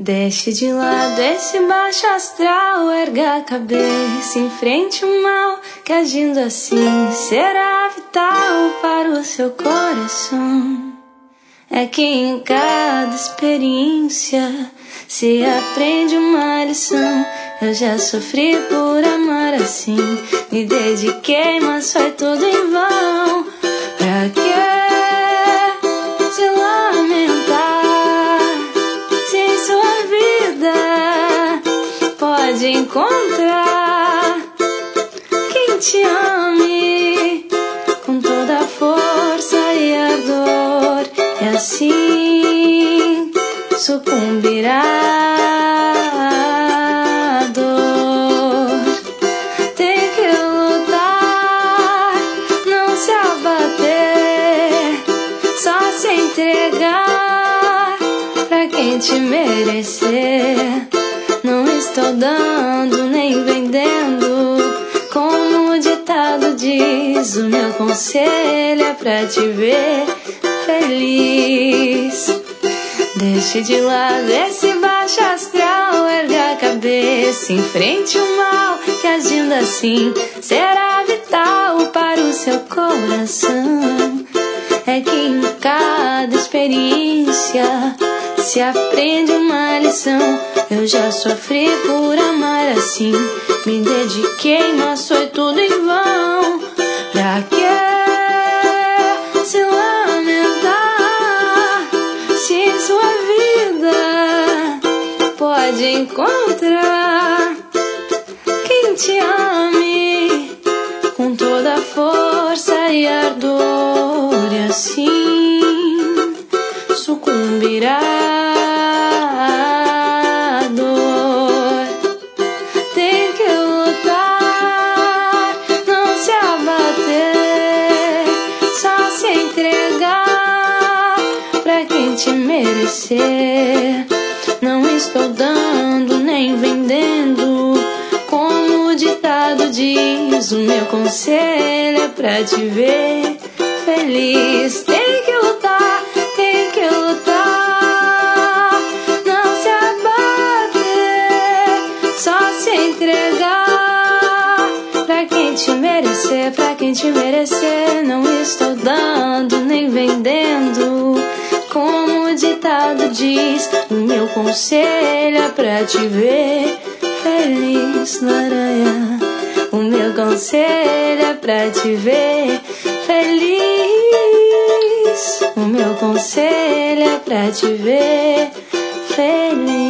Deixe de lado esse baixo astral, erga a cabeça, enfrente o mal, que agindo assim será vital para o seu coração. É que em cada experiência se aprende uma lição. Eu já sofri por amar assim, me dediquei, mas foi tudo em vão. Pra que se lamentar se em sua vida pode encontrar quem te ame com toda a força e ardor, e assim sucumbirá à dor. Tem que lutar, não se abater, só se entregar pra quem te merecer. Não estou dando nem vendendo, como o ditado diz. O meu conselho é pra te ver feliz. Deixe de lado esse baixo astral, erga a cabeça, enfrente o mal, que agindo assim será vital para o seu coração. É que em cada experiência se aprende uma lição. Eu já sofri por amar assim, me dediquei, mas foi tudo em vão. Pra que se lamentar se em sua vida pode encontrar quem te ame com toda a força e ardor, e assim sucumbirá à dor. Tem que lutar, não se abater, só se entregar pra quem te merecer. Não estou dando nem vendendo, como o ditado diz. O meu conselho é pra te ver feliz. Tem que lutar, tem que lutar, não se abater, só se entregar pra quem te merecer, pra quem te merecer. Não estou dando nem vendendo, como o ditado diz. O meu conselho é pra te ver feliz, Naranha. O meu conselho é pra te ver feliz. O meu conselho é pra te ver feliz.